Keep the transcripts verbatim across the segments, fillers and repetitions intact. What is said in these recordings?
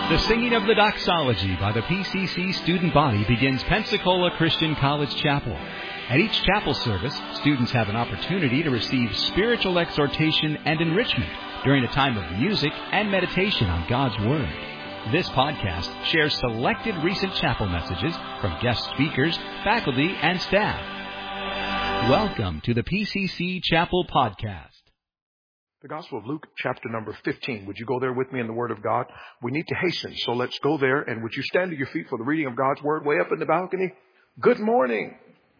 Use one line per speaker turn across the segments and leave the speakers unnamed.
The singing of the doxology by the P C C student body begins Pensacola Christian College Chapel. At each chapel service, students have an opportunity to receive spiritual exhortation and enrichment during a time of music and meditation on God's Word. This podcast shares selected recent chapel messages from guest speakers, faculty, and staff. Welcome to the P C C Chapel Podcast.
The Gospel of Luke, chapter number fifteen. Would you go there with me in the Word of God? We need to hasten, so let's go there. And would you stand to your feet for the reading of God's Word way up in the balcony? Good morning.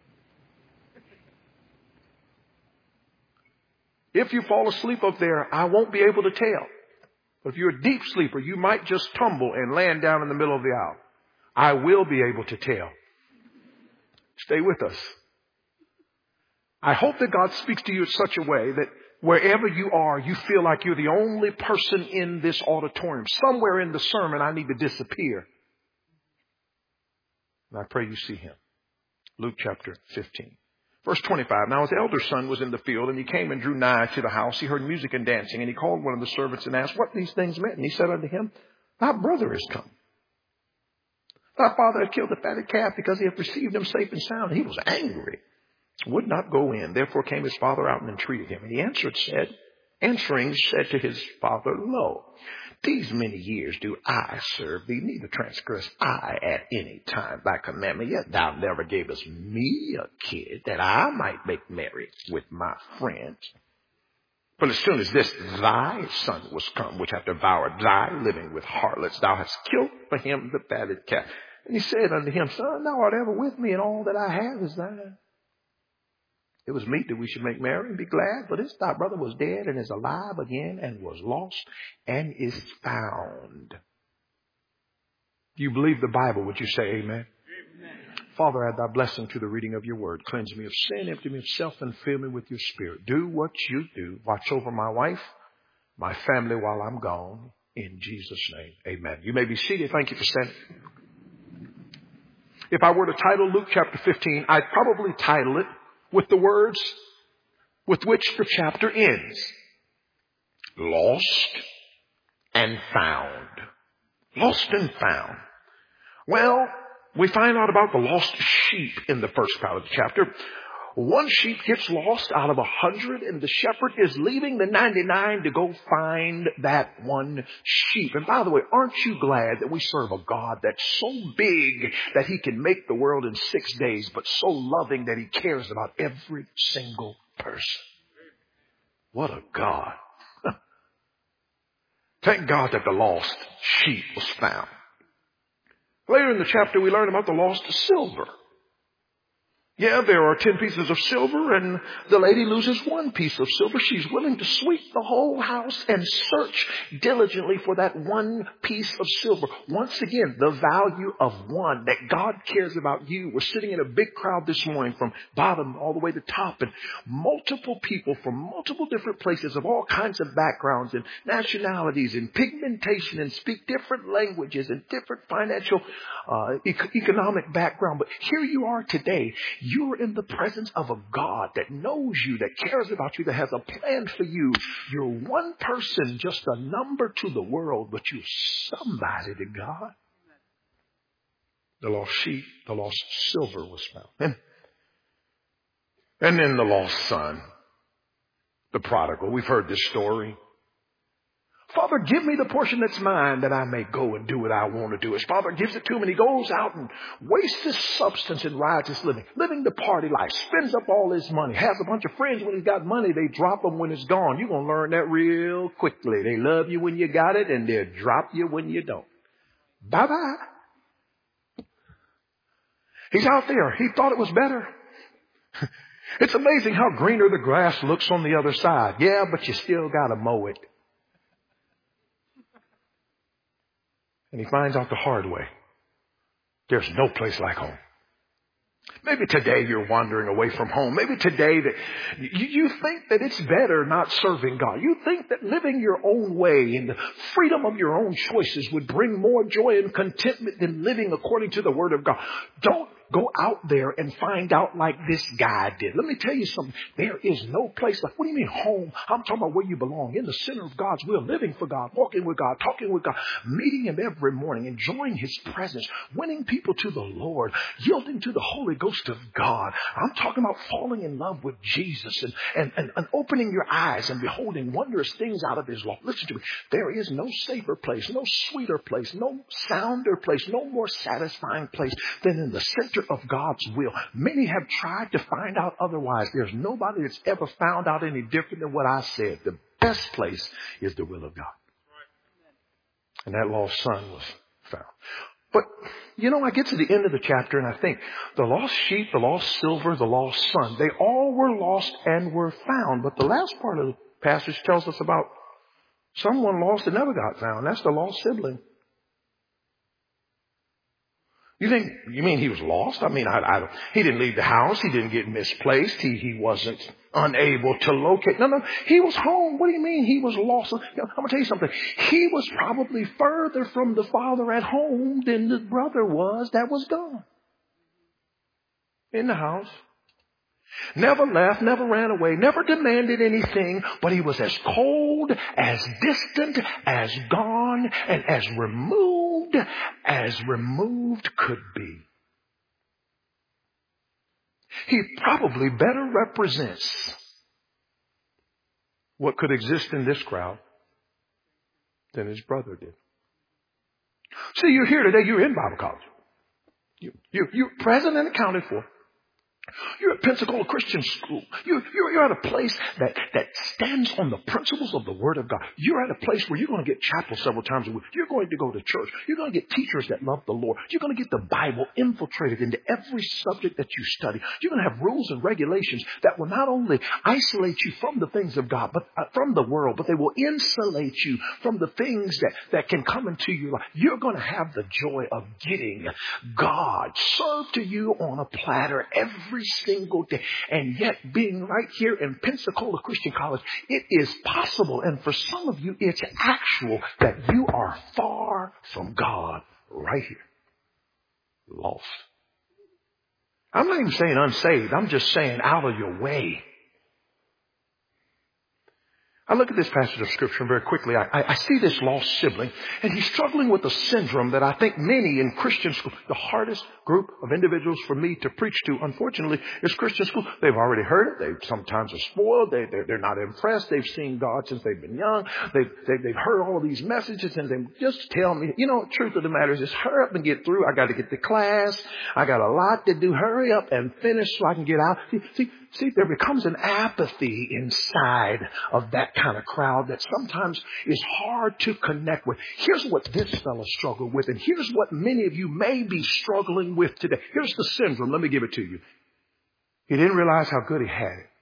If you fall asleep up there, I won't be able to tell. But if you're a deep sleeper, you might just tumble and land down in the middle of the aisle. I will be able to tell. Stay with us. I hope that God speaks to you in such a way that wherever you are, you feel like you're the only person in this auditorium. Somewhere in the sermon, I need to disappear. And I pray you see him. Luke chapter fifteen. Verse twenty-five. Now his elder son was in the field, and he came and drew nigh to the house. He heard music and dancing, and he called one of the servants and asked what these things meant. And he said unto him, Thy brother is come. Thy father had killed the fatted calf because he had received him safe and sound. And he was angry, would not go in. Therefore came his father out and entreated him. And he answered, said, answering, said to his father, Lo, these many years do I serve thee, neither transgress I at any time thy commandment. Yet thou never gavest me a kid that I might make merry with my friends. But as soon as this thy son was come, which hath devoured thy living with harlots, thou hast killed for him the fatted calf. And he said unto him, Son, thou art ever with me, and all that I have is thine. It was meet that we should make merry and be glad, for this thy brother was dead and is alive again, and was lost and is found. Do you believe the Bible? Would you say amen? Amen. Father, add thy blessing to the reading of your word. Cleanse me of sin, empty me of self, and fill me with your spirit. Do what you do. Watch over my wife, my family while I'm gone. In Jesus' name, amen. You may be seated. Thank you for standing. If I were to title Luke chapter fifteen, I'd probably title it with the words with which the chapter ends. Lost and found. Lost and found. Well, we find out about the lost sheep in the first part of the chapter. One sheep gets lost out of a hundred, and the shepherd is leaving the ninety-nine to go find that one sheep. And by the way, aren't you glad that we serve a God that's so big that he can make the world in six days, but so loving that he cares about every single person? What a God. Thank God that the lost sheep was found. Later in the chapter, we learn about the lost silver. Yeah, there are ten pieces of silver, and the lady loses one piece of silver. She's willing to sweep the whole house and search diligently for that one piece of silver. Once again, the value of one, that God cares about you. We're sitting in a big crowd this morning from bottom all the way to top, and multiple people from multiple different places of all kinds of backgrounds and nationalities and pigmentation and speak different languages and different financial, uh, e- economic background. But here you are today. You're in the presence of a God that knows you, that cares about you, that has a plan for you. You're one person, just a number to the world, but you're somebody to God. The lost sheep, the lost silver was found. And, and then the lost son, the prodigal. We've heard this story. Father, give me the portion that's mine that I may go and do what I want to do. His father gives it to him, and he goes out and wastes his substance in riotous living, living the party life, spends up all his money, has a bunch of friends. When he's got money, they drop him when it's gone. You're going to learn that real quickly. They love you when you got it, and they'll drop you when you don't. Bye-bye. He's out there. He thought it was better. It's amazing how greener the grass looks on the other side. Yeah, but you still got to mow it. And he finds out the hard way. There's no place like home. Maybe today you're wandering away from home. Maybe today that you, you think that it's better not serving God. You think that living your own way and the freedom of your own choices would bring more joy and contentment than living according to the Word of God. Don't go out there and find out like this guy did. Let me tell you something. There is no place like, what do you mean home? I'm talking about where you belong, in the center of God's will, living for God, walking with God, talking with God, meeting Him every morning, enjoying His presence, winning people to the Lord, yielding to the Holy Ghost of God. I'm talking about falling in love with Jesus and, and, and, and opening your eyes and beholding wondrous things out of His law. Listen to me. There is no safer place, no sweeter place, no sounder place, no more satisfying place than in the center of God's will. Many have tried to find out otherwise. There's nobody that's ever found out any different than what I said. The best place is the will of God. And that lost son was found. But, you know, I get to the end of the chapter and I think the lost sheep, the lost silver, the lost son, they all were lost and were found. But the last part of the passage tells us about someone lost that never got found. That's the lost sibling. You think, you mean he was lost? I mean, I, I, he didn't leave the house. He didn't get misplaced. He, he wasn't unable to locate. No, no, he was home. What do you mean he was lost? You know, I'm going to tell you something. He was probably further from the father at home than the brother was that was gone. In the house. Never left, never ran away, never demanded anything, but he was as cold, as distant, as gone, and as removed as removed could be. He probably better represents what could exist in this crowd than his brother did. See, you're here today, you're in Bible college. You, you, you're present and accounted for. You're at Pensacola Christian School. You're, you're, you're at a place that, that stands on the principles of the Word of God. You're at a place where you're going to get chapel several times a week. You're going to go to church. You're going to get teachers that love the Lord. You're going to get the Bible infiltrated into every subject that you study. You're going to have rules and regulations that will not only isolate you from the things of God, but uh, from the world, but they will insulate you from the things that, that can come into your life. You're going to have the joy of getting God served to you on a platter every single day. And yet being right here in Pensacola Christian College, it is possible, and for some of you it's actual, that you are far from God right here. Lost. I'm not even saying unsaved. I'm just saying out of your way. I look at this passage of Scripture very quickly. I, I, I see this lost sibling, and he's struggling with a syndrome that I think many in Christian school, the hardest group of individuals for me to preach to, unfortunately, is Christian school. They've already heard it. They sometimes are spoiled. They, they're, they're not impressed. They've seen God since they've been young. They've, they, they've heard all of these messages, and they just tell me, you know, the truth of the matter is just hurry up and get through. I got to get to class. I got a lot to do. Hurry up and finish so I can get out. See, see, see there becomes an apathy inside of that kind of crowd that sometimes is hard to connect with. Here's what this fellow struggled with, and here's what many of you may be struggling with today. Here's the syndrome. Let me give it to you. He didn't realize how good he had it.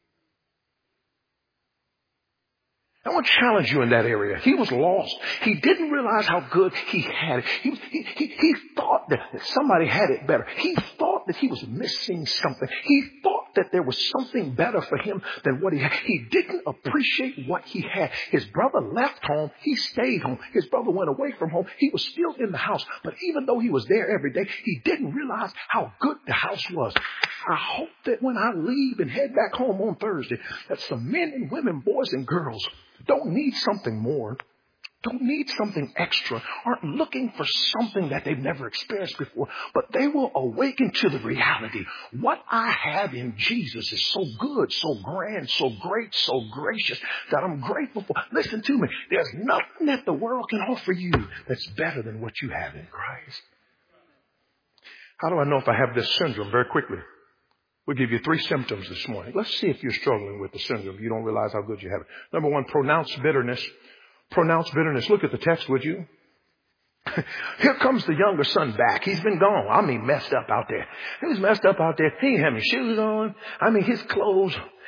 I want to challenge you in that area. He was lost. He didn't realize how good he had it. He, he, he, he thought that somebody had it better. He thought that he was missing something. He thought that there was something better for him than what he had. He didn't appreciate what he had. His brother left home. He stayed home. His brother went away from home. He was still in the house. But even though he was there every day, he didn't realize how good the house was. I hope that when I leave and head back home on Thursday, that some men and women, boys and girls, don't need something more, don't need something extra, aren't looking for something that they've never experienced before, but they will awaken to the reality. What I have in Jesus is so good, so grand, so great, so gracious that I'm grateful for. Listen to me. There's nothing that the world can offer you that's better than what you have in Christ. How do I know if I have this syndrome? Very quickly. We'll give you three symptoms this morning. Let's see if you're struggling with the syndrome. You don't realize how good you have it. Number one, pronounced bitterness. Pronounced bitterness. Look at the text, would you? Here comes the younger son back. He's been gone. I mean, messed up out there. He was messed up out there. He ain't having shoes on. I mean, his clothes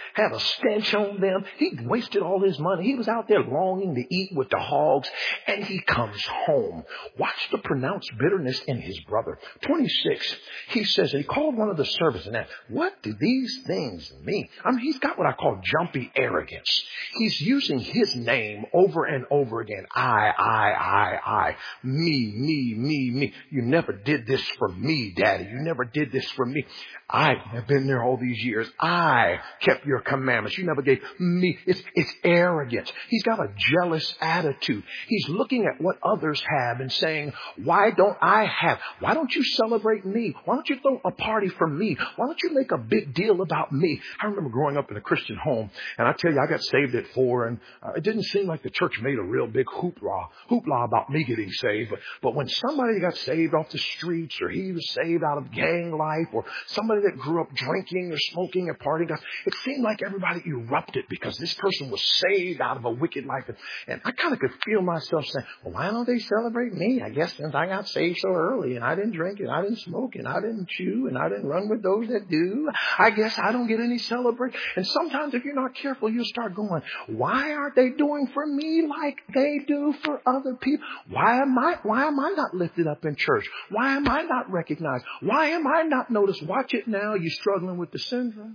had a stench on them. He'd wasted all his money. He was out there longing to eat with the hogs, and he comes home. Watch the pronounced bitterness in his brother. twenty-six, he says, and he called one of the servants and asked, what do these things mean? I mean, he's got what I call jumpy arrogance. He's using his name over and over again. I, I, I, I. Me, me, me, me. You never did this for me, Daddy. You never did this for me. I have been there all these years. I kept your commandments. You never gave me. It's, it's arrogance. He's got a jealous attitude. He's looking at what others have and saying, why don't I have? Why don't you celebrate me? Why don't you throw a party for me? Why don't you make a big deal about me? I remember growing up in a Christian home, and I tell you, I got saved at four, and uh, it didn't seem like the church made a real big hoopla, hoopla about me getting saved. But, but when somebody got saved off the streets, or he was saved out of gang life, or somebody that grew up drinking or smoking or partying, it seemed like everybody erupted because this person was saved out of a wicked life. And, and I kind of could feel myself saying, well, why don't they celebrate me? I guess since I got saved so early and I didn't drink and I didn't smoke and I didn't chew and I didn't run with those that do, I guess I don't get any celebration. And sometimes if you're not careful, you'll start going, why aren't they doing for me like they do for other people? Why am I, why am I not lifted up in church? Why am I not recognized? Why am I not noticed? Watch it now. You're struggling with the syndrome.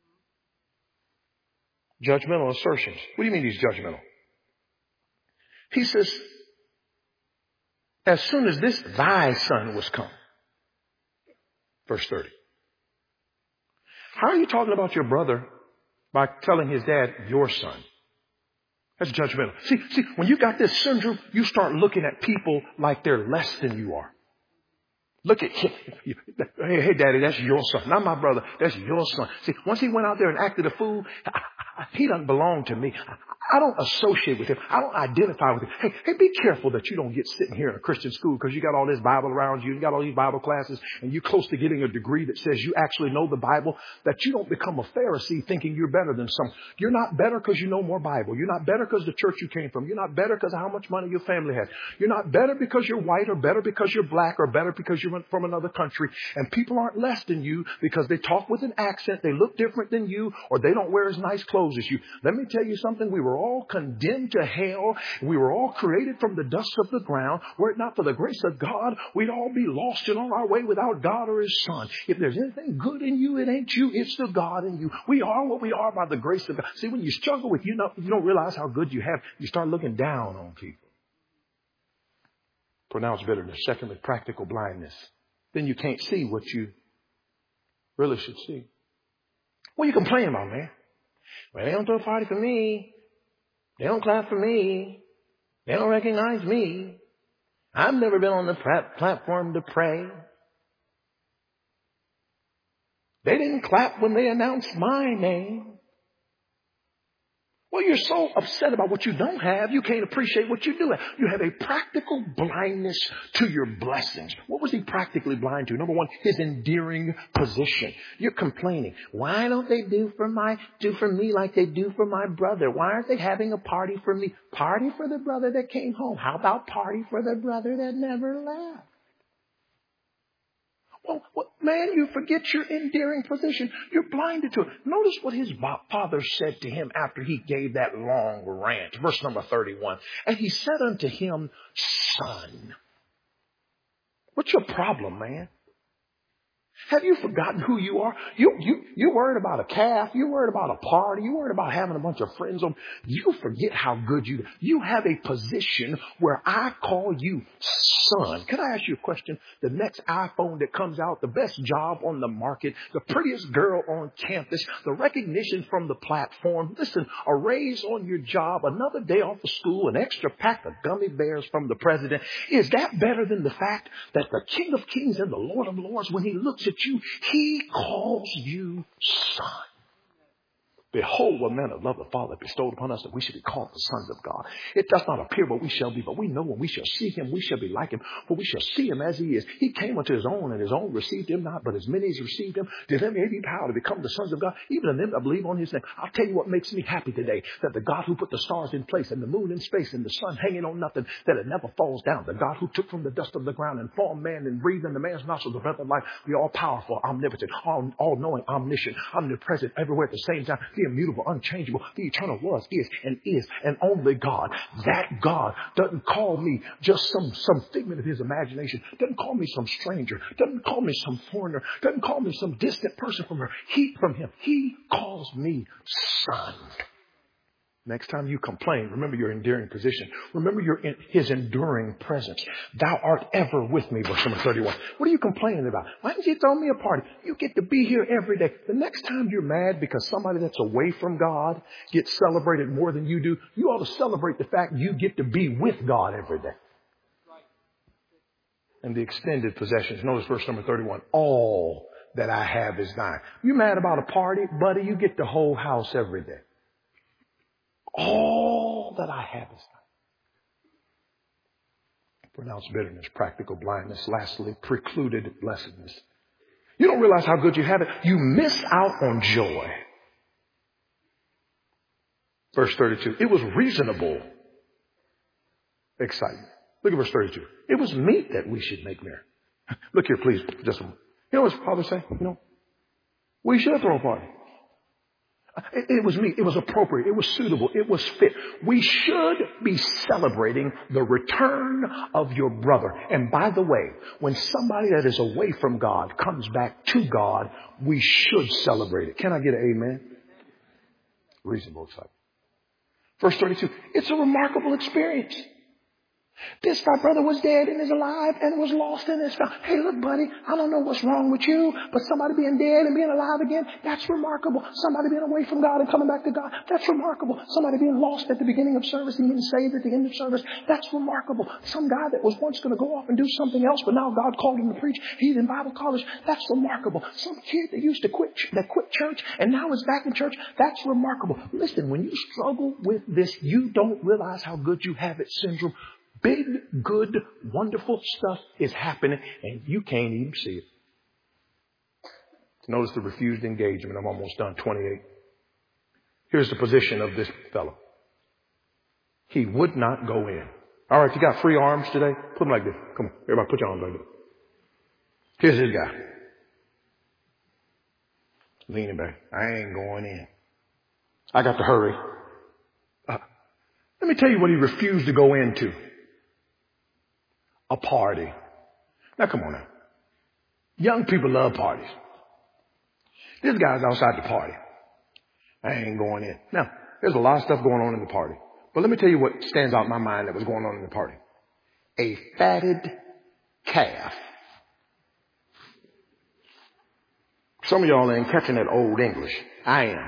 Judgmental assertions. What do you mean he's judgmental? He says, as soon as this thy son was come. Verse thirty. How are you talking about your brother by telling his dad, your son? That's judgmental. See, see, when you got this syndrome, you start looking at people like they're less than you are. Look at him. Hey, hey, Daddy, that's your son. Not my brother. That's your son. See, once he went out there and acted a fool, he doesn't belong to me. I don't associate with him. I don't identify with him. Hey, hey, be careful that you don't get sitting here in a Christian school because you got all this Bible around you. You got all these Bible classes and you're close to getting a degree that says you actually know the Bible, that you don't become a Pharisee thinking you're better than some. You're not better because you know more Bible. You're not better because the church you came from. You're not better because of how much money your family has. You're not better because you're white or better because you're black or better because you're from another country. And people aren't less than you because they talk with an accent, they look different than you, or they don't wear as nice clothes as you. Let me tell you something. We were all condemned to hell. We were all created from the dust of the ground. Were it not for the grace of God, we'd all be lost and on our way without God or His Son. If there's anything good in you, it ain't you. It's the God in you. We are what we are by the grace of God. See, when you struggle with you, know, you don't realize how good you have. You start looking down on people. Pronounced bitterness. Secondly, practical blindness. Then you can't see what you really should see. What are you complaining about, man? Well, they don't throw a party for me. They don't clap for me. They don't recognize me. I've never been on the platform to pray. They didn't clap when they announced my name. Well, you're so upset about what you don't have, you can't appreciate what you do have. You have a practical blindness to your blessings. What was he practically blind to? Number one, his endearing position. You're complaining. Why don't they do for my do for me like they do for my brother? Why aren't they having a party for me? Party for the brother that came home. How about party for the brother that never left? Well, well, man, you forget your endearing position. You're blinded to it. Notice what his father said to him after he gave that long rant. Verse number thirty-one. And he said unto him, son. What's your problem, man? Have you forgotten who you are? You, you, you worried about a calf. You worried about a party. You worried about having a bunch of friends on. You forget how good you, you have a position where I call you son. Can I ask you a question? The next iPhone that comes out, the best job on the market, the prettiest girl on campus, the recognition from the platform. Listen, a raise on your job, another day off of school, an extra pack of gummy bears from the president. Is that better than the fact that the King of Kings and the Lord of Lords, when he looks at you, he calls you son? Behold, what manner of love the Father bestowed upon us, that we should be called the sons of God. It does not appear what we shall be, but we know when we shall see him, we shall be like him, for we shall see him as he is. He came unto his own, and his own received him not, but as many as received him, to them gave he power to become the sons of God, even to them that believe on his name. I'll tell you what makes me happy today, that the God who put the stars in place, and the moon in space, and the sun hanging on nothing, that it never falls down. The God who took from the dust of the ground and formed man and breathed in the man's nostrils the breath of life, the all-powerful, omnipotent, all, all-knowing, omniscient, omnipresent, everywhere at the same time. The the immutable, unchangeable, the eternal was, is, and is, and only God. That God doesn't call me just some, some figment of his imagination, doesn't call me some stranger, doesn't call me some foreigner, doesn't call me some distant person from her. He, from him, he calls me son. Next time you complain, remember your endearing position. Remember your in his enduring presence. Thou art ever with me, verse number thirty-one. What are you complaining about? Why didn't you throw me a party? You get to be here every day. The next time you're mad because somebody that's away from God gets celebrated more than you do, you ought to celebrate the fact you get to be with God every day. And the extended possessions. Notice verse number thirty-one. All that I have is thine. You mad about a party? Buddy, you get the whole house every day. All that I have is thine. Pronounced bitterness, practical blindness, lastly, precluded blessedness. You don't realize how good you have it. You miss out on joy. Verse thirty-two. It was reasonable excitement. Look at verse thirty-two. It was meet that we should make merry. Look here, please. Just a moment. You know what his father say? You know, we should throw a party. It, it was meet. It was appropriate. It was suitable. It was fit. We should be celebrating the return of your brother. And by the way, when somebody that is away from God comes back to God, we should celebrate it. Can I get an amen? Reasonable excitement. Verse thirty-two. It's a remarkable experience. This thy brother was dead and is alive and was lost and is found. Hey, look, buddy, I don't know what's wrong with you, but somebody being dead and being alive again, that's remarkable. Somebody being away from God and coming back to God, that's remarkable. Somebody being lost at the beginning of service and being saved at the end of service, that's remarkable. Some guy that was once going to go off and do something else, but now God called him to preach. He's in Bible college. That's remarkable. Some kid that used to quit, that quit church and now is back in church, that's remarkable. Listen, when you struggle with this, you don't realize how good you have it syndrome. Big, good, wonderful stuff is happening, and you can't even see it. Notice the refused engagement. I'm almost done. twenty-eight. Here's the position of this fellow. He would not go in. All right, you got free arms today? Put them like this. Come on, everybody put your arms like this. Here's this guy. Leaning back. I ain't going in. I got to hurry. Uh, let me tell you what he refused to go into. A party. Now, come on now. Young people love parties. This guy's outside the party. I ain't going in. Now, there's a lot of stuff going on in the party. But let me tell you what stands out in my mind that was going on in the party. A fatted calf. Some of y'all ain't catching that old English. I am.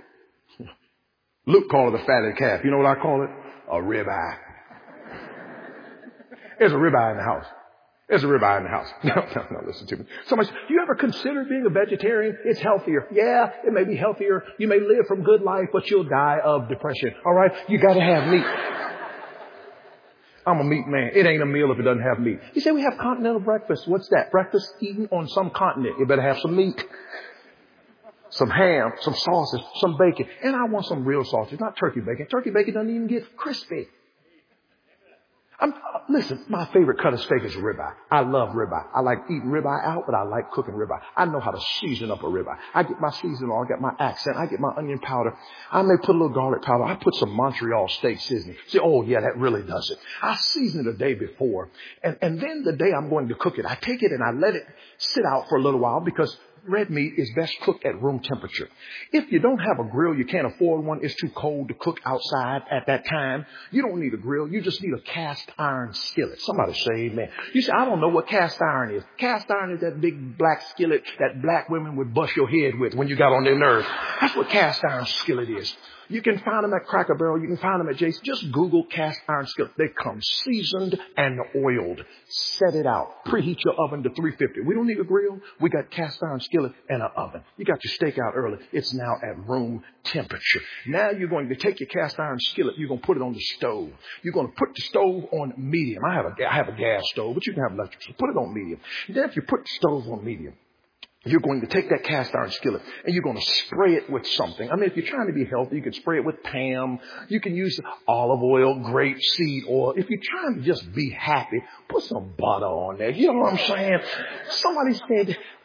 Luke called it a fatted calf. You know what I call it? A ribeye. There's a ribeye in the house. There's a ribeye in the house. No, no, no, listen to me. Somebody says, do you ever consider being a vegetarian? It's healthier. Yeah, it may be healthier. You may live from good life, but you'll die of depression. All right? You got to have meat. I'm a meat man. It ain't a meal if it doesn't have meat. You say we have continental breakfast. What's that? Breakfast eaten on some continent. You better have some meat. Some ham, some sausage, some bacon. And I want some real sausage, not turkey bacon. Turkey bacon doesn't even get crispy. I'm, listen, my favorite cut of steak is ribeye. I love ribeye. I like eating ribeye out, but I like cooking ribeye. I know how to season up a ribeye. I get my seasoning on. I get my accent. I get my onion powder. I may put a little garlic powder. I put some Montreal steak seasoning. Say, oh, yeah, that really does it. I season it a day before. And, and then the day I'm going to cook it, I take it and I let it sit out for a little while because red meat is best cooked at room temperature. If you don't have a grill, you can't afford one, it's too cold to cook outside at that time, you don't need a grill. You just need a cast iron skillet. Somebody say amen. You say, I don't know what cast iron is. Cast iron is that big black skillet that black women would bust your head with when you got on their nerves. That's what cast iron skillet is. You can find them at Cracker Barrel. You can find them at Jason. Just Google cast iron skillet. They come seasoned and oiled. Set it out. Preheat your oven to three fifty. We don't need a grill. We got cast iron skillet and an oven. You got your steak out early. It's now at room temperature. Now you're going to take your cast iron skillet. You're going to put it on the stove. You're going to put the stove on medium. I have a, I have a gas stove, but you can have electric. So put it on medium. And then if you put the stove on medium, you're going to take that cast iron skillet and you're going to spray it with something. I mean, if you're trying to be healthy, you can spray it with Pam. You can use olive oil, grapeseed oil. If you're trying to just be happy, put some butter on there. You know what I'm saying? Somebody said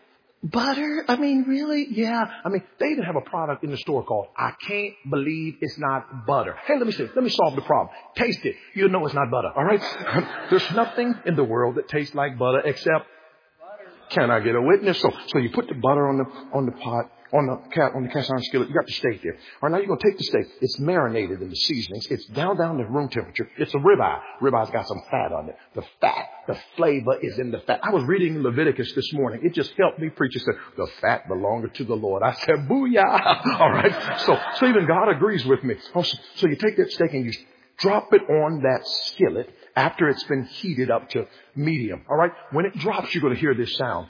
Butter? I mean, really? Yeah. I mean, they even have a product in the store called I Can't Believe It's Not Butter. Hey, let me see. Let me solve the problem. Taste it. You'll know it's not butter. All right? There's nothing in the world that tastes like butter except butter. Can I get a witness? So, so you put the butter on the, on the pot. On the cat, on the cast iron skillet, you got the steak there. All right, now you're going to take the steak. It's marinated in the seasonings. It's down, down to room temperature. It's a ribeye. Ribeye's got some fat on it. The fat, the flavor is in the fat. I was reading Leviticus this morning. It just helped me preach. It said, the fat belongeth to the Lord. I said, booyah. All right. So, so even God agrees with me. So you take that steak and you drop it on that skillet after it's been heated up to medium. All right. When it drops, you're going to hear this sound.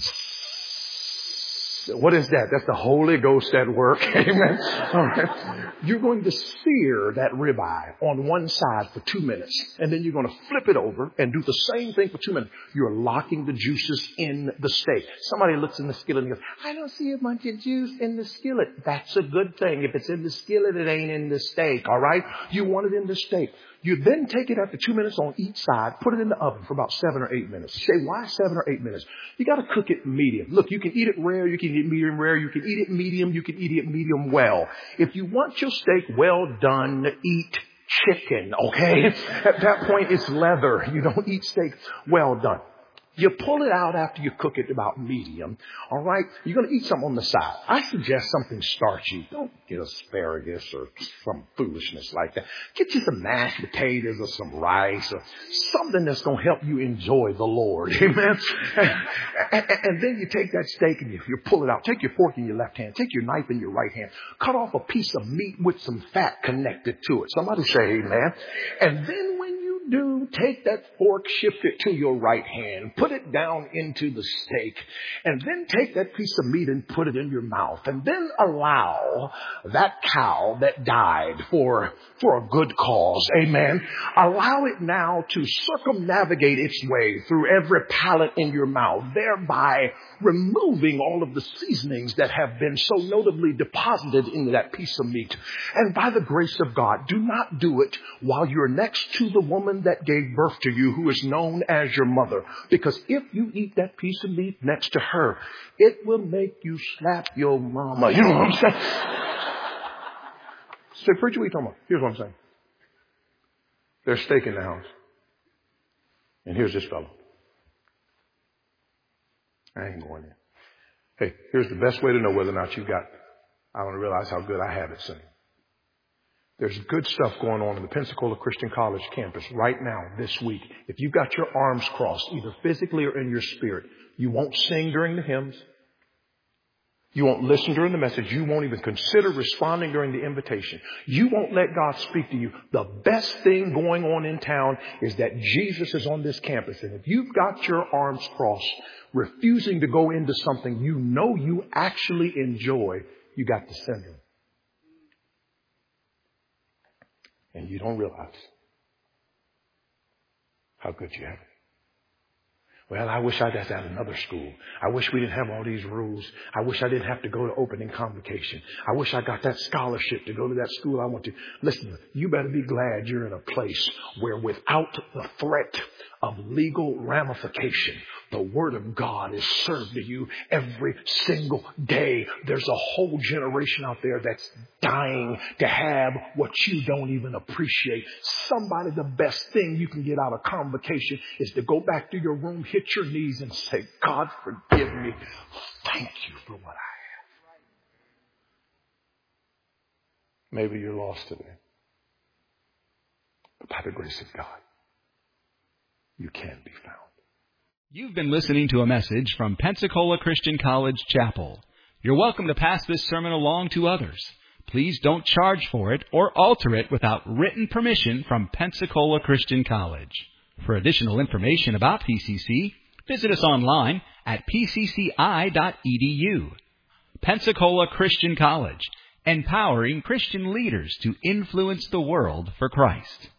What is that? That's the Holy Ghost at work. Amen. All right. You're going to sear that ribeye on one side for two minutes. And then you're going to flip it over and do the same thing for two minutes. You're locking the juices in the steak. Somebody looks in the skillet and goes, I don't see a bunch of juice in the skillet. That's a good thing. If it's in the skillet, it ain't in the steak. All right. You want it in the steak. You then take it after two minutes on each side, put it in the oven for about seven or eight minutes. You say, why seven or eight minutes? You got to cook it medium. Look, you can eat it rare, you can eat it medium rare, you can eat it medium, you can eat it medium well. If you want your steak well done, eat chicken, okay? At that point, it's leather. You don't eat steak well done. You pull it out after you cook it about medium. All right. You're going to eat something on the side. I suggest something starchy. Don't get asparagus or some foolishness like that. Get you some mashed potatoes or some rice or something that's going to help you enjoy the Lord. Amen. And, and, and then you take that steak and you, you pull it out. Take your fork in your left hand. Take your knife in your right hand. Cut off a piece of meat with some fat connected to it. Somebody say amen. And then when you do, take that fork, shift it to your right hand, put it down into the steak, and then take that piece of meat and put it in your mouth, and then allow that cow that died for, for a good cause, amen, allow it now to circumnavigate its way through every palate in your mouth, thereby removing all of the seasonings that have been so notably deposited into that piece of meat. And by the grace of God, do not do it while you're next to the woman that gave birth to you, who is known as your mother. Because if you eat that piece of meat next to her, it will make you slap your mama. You know what I'm saying? Say, preacher, what are you talking about? Here's what I'm saying. There's steak in the house. And here's this fellow. I ain't going in. Hey, here's the best way to know whether or not you got, I want to realize how good I have it singing. There's good stuff going on in the Pensacola Christian College campus right now, this week. If you've got your arms crossed, either physically or in your spirit, you won't sing during the hymns. You won't listen during the message. You won't even consider responding during the invitation. You won't let God speak to you. The best thing going on in town is that Jesus is on this campus. And if you've got your arms crossed, refusing to go into something you know you actually enjoy, you got the syndrome. And you don't realize how good you have it. Well, I wish I was at another school. I wish we didn't have all these rules. I wish I didn't have to go to opening convocation. I wish I got that scholarship to go to that school I want to. Listen, you better be glad you're in a place where without the threat of legal ramification, the Word of God is served to you every single day. There's a whole generation out there that's dying to have what you don't even appreciate. Somebody, the best thing you can get out of convocation is to go back to your room, hit your knees and say, God, forgive me. Thank you for what I have. Maybe you're lost today. But by the grace of God, you can be found.
You've been listening to a message from Pensacola Christian College Chapel. You're welcome to pass this sermon along to others. Please don't charge for it or alter it without written permission from Pensacola Christian College. For additional information about P C C, visit us online at p c c i dot e d u. Pensacola Christian College, empowering Christian leaders to influence the world for Christ.